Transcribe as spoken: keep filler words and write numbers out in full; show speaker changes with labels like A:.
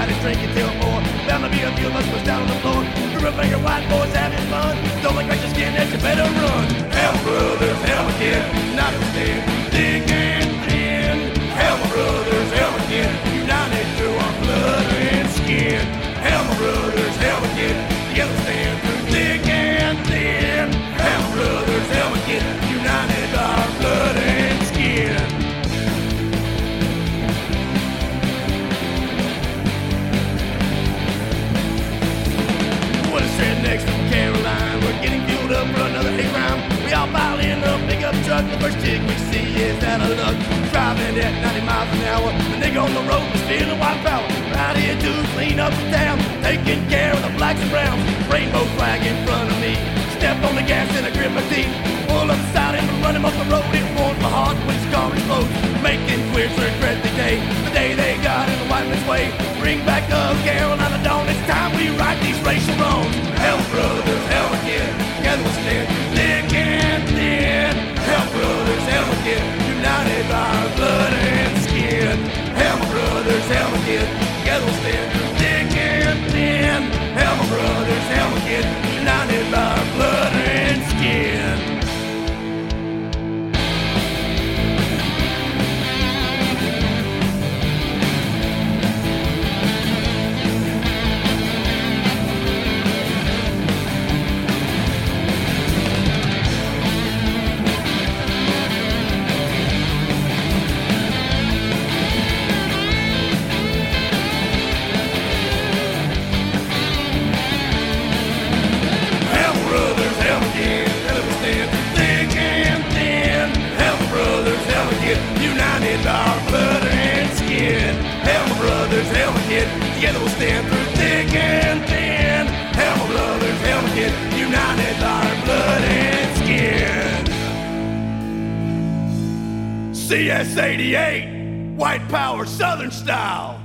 A: riders drinking till four. Bound to be a few of us was down on the floor. River finger white boys having fun. Don't like your skin that you better run. Hell brothers, hell again, not a stand. Thick and thin. Hell brothers, hell again, united through our blood and skin. Hell brothers, hell again, together stand through thick and thin. Hell brothers, hell again, united our blood and skin. Next from Caroline, we're getting fueled up for another hate round. We all pile in the pickup truck. The first chick we see is out of luck. Driving at ninety miles an hour. The nigga on the road was feeling wild power. Right here to clean up the town, taking care of the blacks and browns. Rainbow flag in front of me. Step on the gas and I grip my teeth. Pull up the side and run him off the road. It warms my heart when his car explodes. Making queers regret the day, the day they got in the white man's way. Bring back up Carolina Dawn. It's time we right these racial wrongs. Hell brothers, hell again, together we'll stand thick and thin. Hell brothers, hell again, united by our blood and skin. Hell brothers, hell again, together we'll stand thick and thin. Hell brothers, hell again, united by our blood and skin. United our blood and skin. Hell brothers, hell again, together we'll stand through thick and thin. Hell brothers, hell again, united our blood and skin. C S eighty-eight, white power southern style.